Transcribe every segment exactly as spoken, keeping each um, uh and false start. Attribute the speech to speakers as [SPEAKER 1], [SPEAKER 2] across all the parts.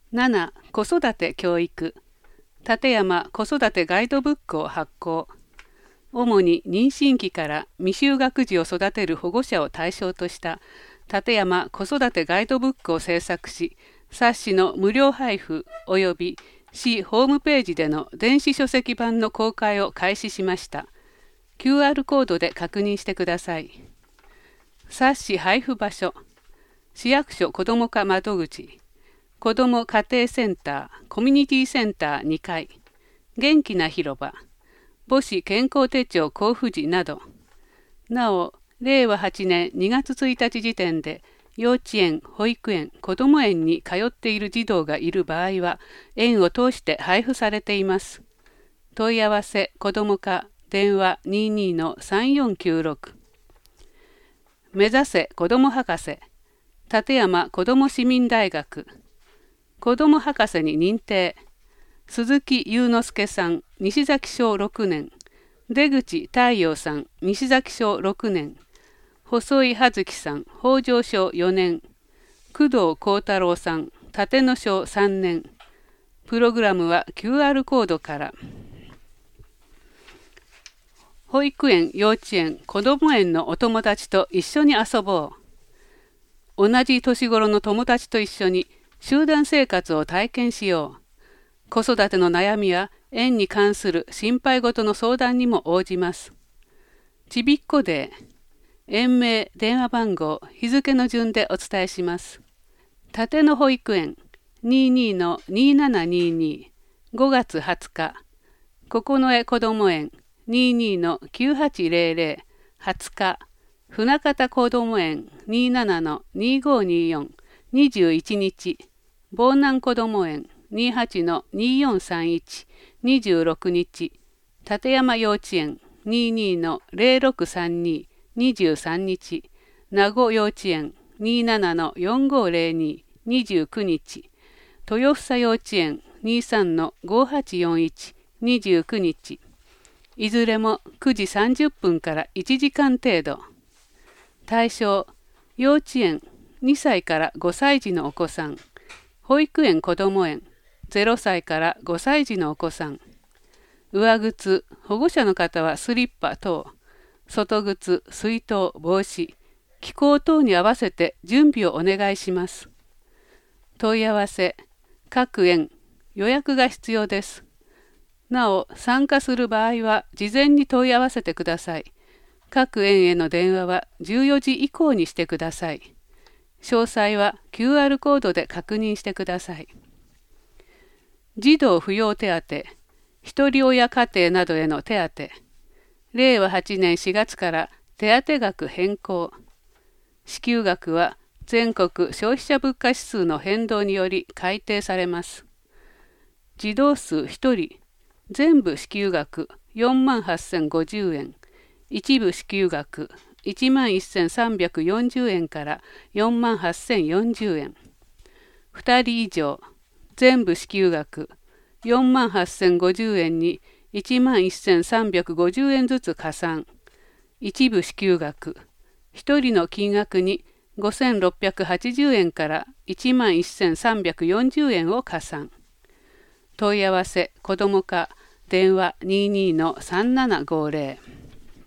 [SPEAKER 1] なな. 子育て教育。立山子育てガイドブックを発行。主に妊娠期から未就学児を育てる保護者を対象とした立山子育てガイドブックを制作し、冊子の無料配布及び市ホームページでの電子書籍版の公開を開始しました。キューアール コードで確認してください。冊子配布場所。市役所子ども課窓口。子ども家庭センター、コミュニティセンターにかい。元気な広場。母子健康手帳交付時など。なお、れいわはちねんにがつついたち時点で、幼稚園、保育園、こども園に通っている児童がいる場合は、園を通して配布されています。問い合わせ、子ども課、電話 にじゅうにのさんよんきゅうろく。目指せ子ども博士。立山子ども市民大学。子ども博士に認定。鈴木雄之介さん、西崎小ろくねん。出口太陽さん、西崎小ろくねん。細井葉月さん、北条小よねん。工藤幸太郎さん、立野小さんねん。プログラムは キューアール コードから。保育園、幼稚園、こども園のお友達と一緒に遊ぼう。同じ年頃の友達と一緒に集団生活を体験しよう。子育ての悩みや園に関する心配事の相談にも応じます。ちびっこデー。園名、電話番号、日付の順でお伝えします。立野保育園 にじゅうにのにじゅうななにじゅうに。ごがつはつか。九重こども園 にじゅうにのきゅうはちぜろぜろ。はつか。船方こども園 にじゅうななのにごによん。にじゅういちにち。房南こども園 にじゅうはちのによんさんいち。にじゅうろくにち。立山幼稚園 にじゅうにのぜろろくさんに。にじゅうさんにち。名護幼稚園 にじゅうななのよんごぜろに。にじゅうくにち。豊房幼稚園 にじゅうさんのごはちよんいち。にじゅうくにち。いずれもくじさんじゅっぷんからいちじかん程度。対象、幼稚園にさいからごさい児のお子さん。保育園こども園ぜろさいからごさい児のお子さん。上靴、保護者の方はスリッパ等。外靴、水筒、帽子、気候等に合わせて準備をお願いします。問い合わせ、各園、予約が必要です。なお、参加する場合は事前に問い合わせてください。各園への電話はじゅうよじ以降にしてください。詳細は キューアール コードで確認してください。児童扶養手当、ひとり親家庭などへの手当。れいわはちねんしがつから手当額変更。支給額は全国消費者物価指数の変動により改定されます。児童数ひとり、全部支給額よんまんはっせんごじゅうえん、一部支給額いちまんせんさんびゃくよんじゅうえんからよんまんはっせんよんじゅうえん。ふたり以上、全部支給額よんまんはっせんごじゅうえんにいちまんせんさんびゃくごじゅうえんずつ加算。一部支給額。ひとりの金額にごせんろっぴゃくはちじゅうえんからいちまんせんさんびゃくよんじゅうえんを加算。問い合わせ、子ども課、電話 にじゅうにのさんななごぜろ。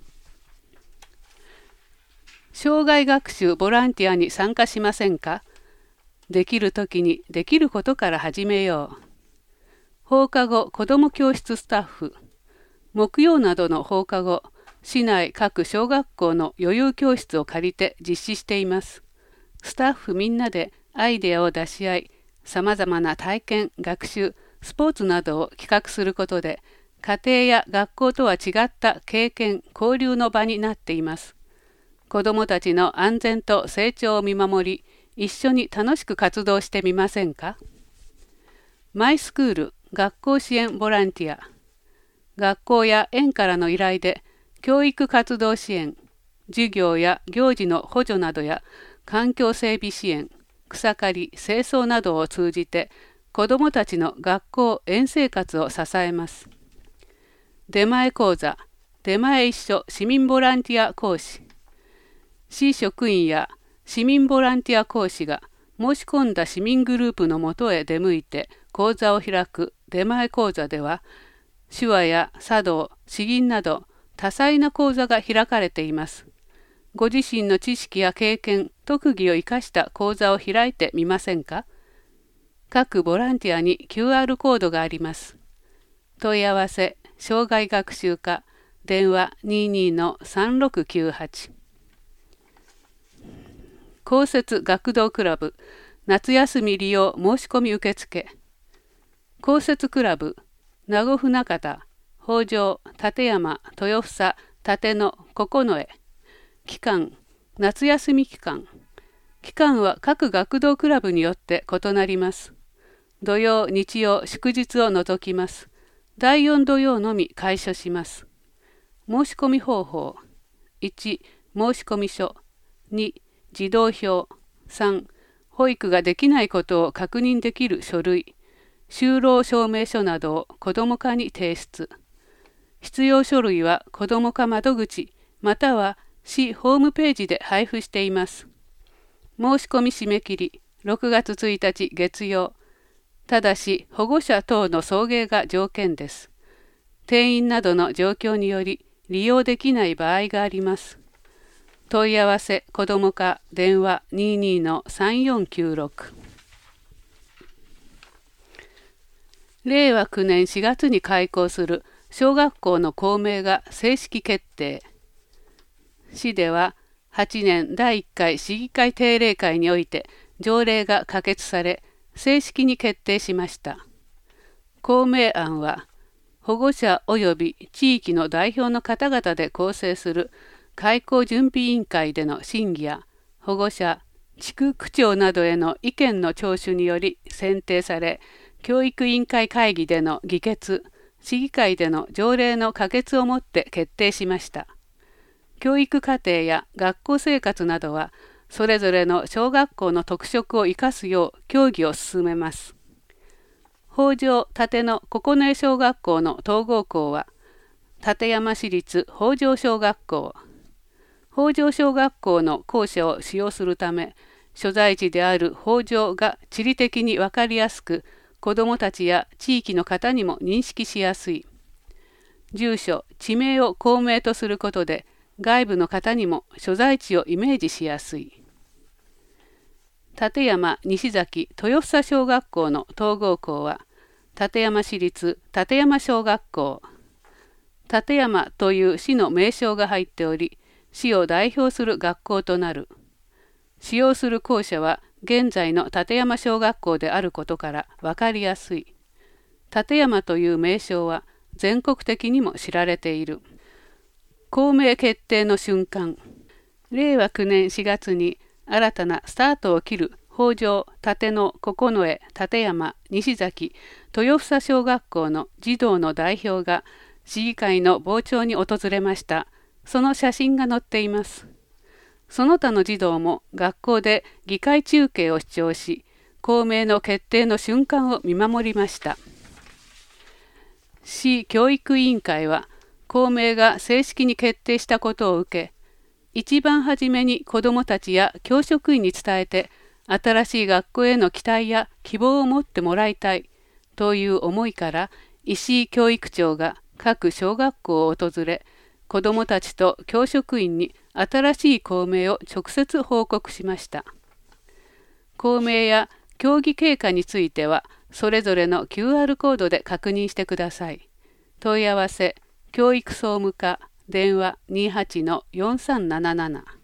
[SPEAKER 1] 障害学習ボランティアに参加しませんか？できるときにできることから始めよう。放課後子ども教室スタッフ。木曜などの放課後、市内各小学校の余裕教室を借りて実施しています。スタッフみんなでアイデアを出し合い、さまざまな体験、学習、スポーツなどを企画することで、家庭や学校とは違った経験、交流の場になっています。子どもたちの安全と成長を見守り、一緒に楽しく活動してみませんか？マイスクール学校支援ボランティア。学校や園からの依頼で教育活動支援、授業や行事の補助などや環境整備支援、草刈り、清掃などを通じて子どもたちの学校園生活を支えます。出前講座、出前一緒市民ボランティア講師。市職員や市民ボランティア講師が申し込んだ市民グループのもとへ出向いて講座を開く出前講座では、手話や茶道、詩吟など多彩な講座が開かれています。ご自身の知識や経験、特技を生かした講座を開いてみませんか？各ボランティアに キューアール コードがあります。問い合わせ、障害学習課、電話 にじゅうにのさんろくきゅうはち。公設学童クラブ、夏休み利用申し込み受付。公設クラブ、名護船方、北条、立山、豊房、立野、九重。期間、夏休み期間。期間は各学童クラブによって異なります。土曜、日曜、祝日を除きます。だいよん土曜のみ開所します。申し込み方法。いち、申し込み書。に、児童票。さん、保育ができないことを確認できる書類。就労証明書などを子ども課に提出。必要書類は子ども課窓口または市ホームページで配布しています。申し込み締め切りろくがつついたち月曜。ただし保護者等の送迎が条件です。定員などの状況により利用できない場合があります。問い合わせ子ども課電話 にじゅうにのさんよんきゅうろく。れいわきゅうねんしがつに開校する小学校の校名が正式決定。市でははちねんだいいっかい市議会定例会において条例が可決され正式に決定しました。校名案は保護者及び地域の代表の方々で構成する開校準備委員会での審議や保護者、地区区長などへの意見の聴取により選定され、教育委員会会議での議決、市議会での条例の可決をもって決定しました。教育課程や学校生活などは、それぞれの小学校の特色を生かすよう協議を進めます。北条立野九重小学校の統合校は、立山市立北条小学校。北条小学校の校舎を使用するため、所在地である北条が地理的に分かりやすく、子どもたちや地域の方にも認識しやすい。住所、地名を校名とすることで、外部の方にも所在地をイメージしやすい。立山西崎豊房小学校の統合校は、立山市立立山小学校。立山という市の名称が入っており、市を代表する学校となる。使用する校舎は現在の立山小学校であることから分かりやすい。立山という名称は全国的にも知られている。校名決定の瞬間。れいわきゅうねんしがつに新たなスタートを切る北条、立野、九重、立山、西崎、豊房小学校の児童の代表が市議会の傍聴に訪れました。その写真が載っています。その他の児童も学校で議会中継を視聴し、校名の決定の瞬間を見守りました。市教育委員会は、校名が正式に決定したことを受け、一番初めに子どもたちや教職員に伝えて、新しい学校への期待や希望を持ってもらいたいという思いから、石井教育長が各小学校を訪れ、子どもたちと教職員に新しい校名を直接報告しました。校名や競技経過については、それぞれの キューアール コードで確認してください。問い合わせ、教育総務課、電話 にじゅうはちのよんさんなななな。